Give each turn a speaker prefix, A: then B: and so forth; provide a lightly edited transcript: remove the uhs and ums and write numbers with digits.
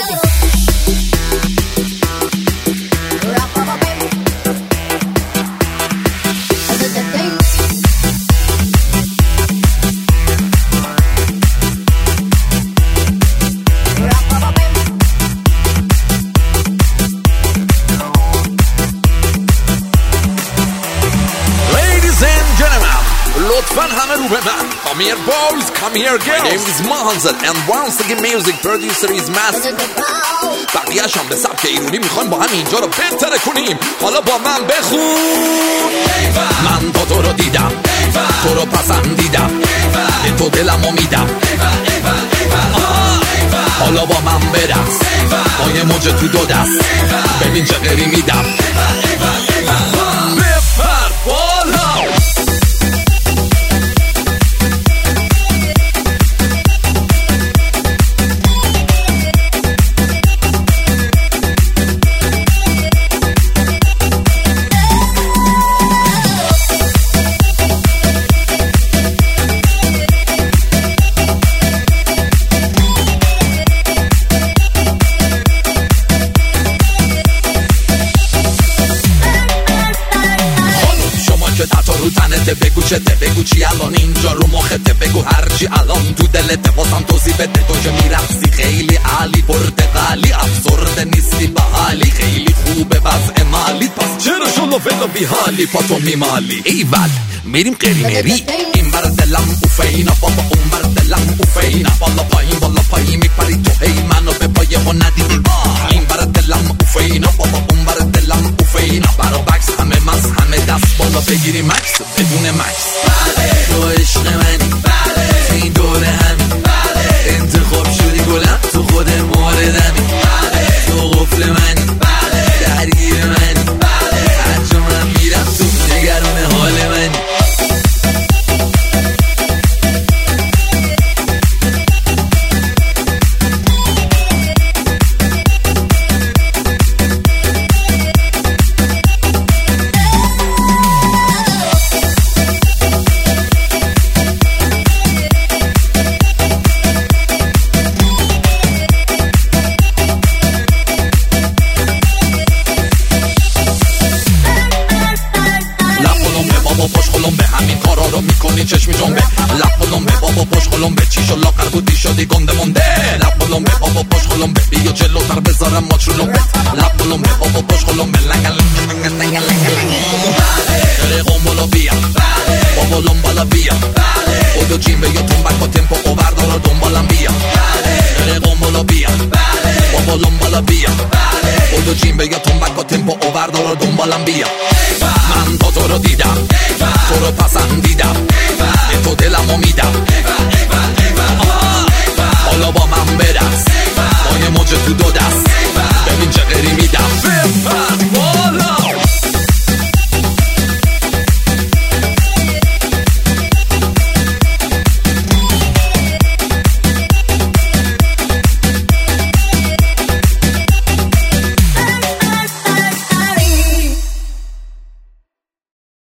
A: Come here boys, come here girls. My name is Mahanzad and once again music producer is Master. بقیه‌اش هم به سبک ایرونی میخوایم با هم اینجا رو بهتر کنیم. حالا با من بخون. من با تو رو دیدم، تو رو پسندیدم، به تو دلمو میدم. حالا با من برقص، با یه موج تو دو دست، ببین چه غری میدم. بپر بالا. بگو چته، بگو چی الان اینجا رو مخته، بگو هرچی الان تو دلته، واسم توضیح بده. تو که میرقصی خیلی عالی، پرتقالی، افسرده نیستی به حالی، خیلی خوبه وضع مالی، پس چرا شما فدا بی حالی پاتو میمالی؟ ایول میریم قریمری، این بر دلم اوفینا، بابا اون بر دلم اوفینا، بالا پایین میپری تو، هی منو به پای ها ندیدی با، این بر دلم اوفینا، بابا اون بر دلم اوفینا، برا بکس همه مس همه دست بالا بگیری مکس بدون مکس. تو عشق منی، تو این دوره همین، انتخاب شدی گلم، تو خود موردمی، تو قفل منی، درگیر منی، هر جا من میرم تو نگران حال منی. چشمی جنبه لب لنبه بابا پشت قلمبه، چی شو لاغر بودی شدی گنده مونده، لب لنبه بابا پشت قلمبه، بیا جلوتر بذارم ماچ رو لنبه، لب لنبه بابا پشت قلمبه، لنگ قنبالا بیا بابا لنبالا بیا، خودو جیمبه یا تنبک و تمپو و بردارا دنبالم بیا، قنبالا بیا بابا لنبالا بیا، خودو جیمبه یا تنبک و تمپو و بردارا دنبالم بیا. من با تو رو دیدم،